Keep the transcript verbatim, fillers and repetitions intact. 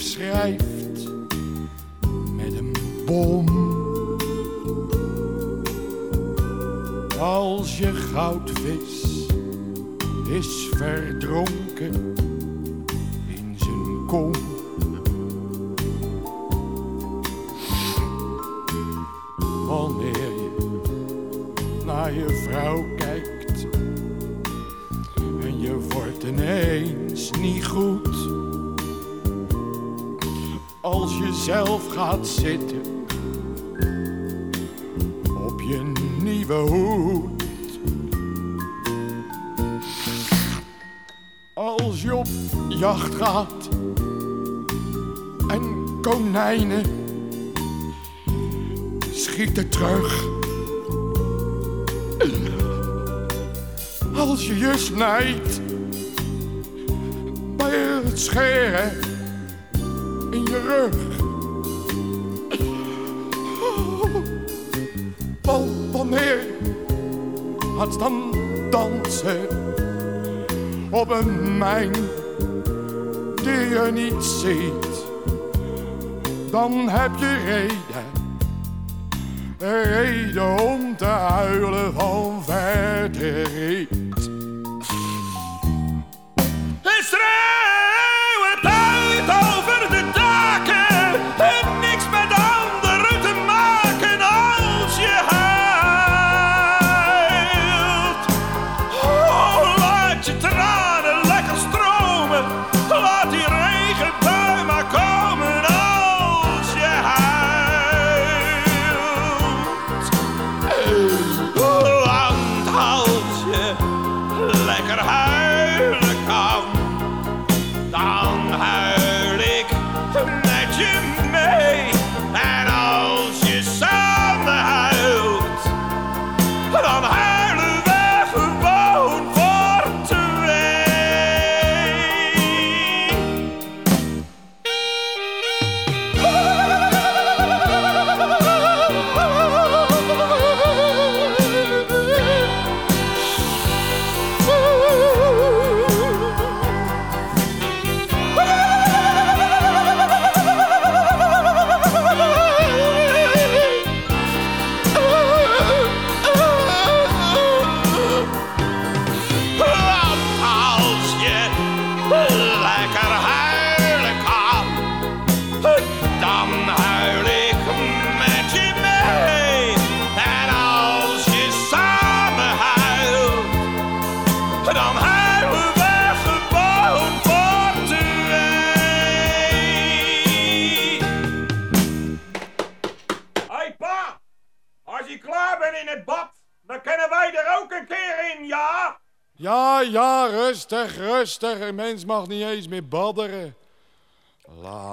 brief schrijft met een bom. Als je goudvis is verdronken in zijn kom. Wanneer je naar je vrouw kijkt en je wordt ineens niet goed. Als je zelf gaat zitten op je nieuwe hoed. Als je op jacht gaat en konijnen schieten terug. Als je je snijdt bij het scheren in je rug. Oh, wanneer gaat dan dansen op een mijn die je niet ziet, dan heb je reden, reden om te huilen van verdriet. En schreeuwen uit over de daken en niks met anderen te maken als je huilt. Oh, laat je tranen lekker stromen, laat die regenbui maar komen als je huilt. Want als je lekker huilen kan, dan huil ik met je mee. En als je samen huilt, dan huilen we gewoon voor Ja, ja, rustig, rustig. Een mens mag niet eens meer badderen. La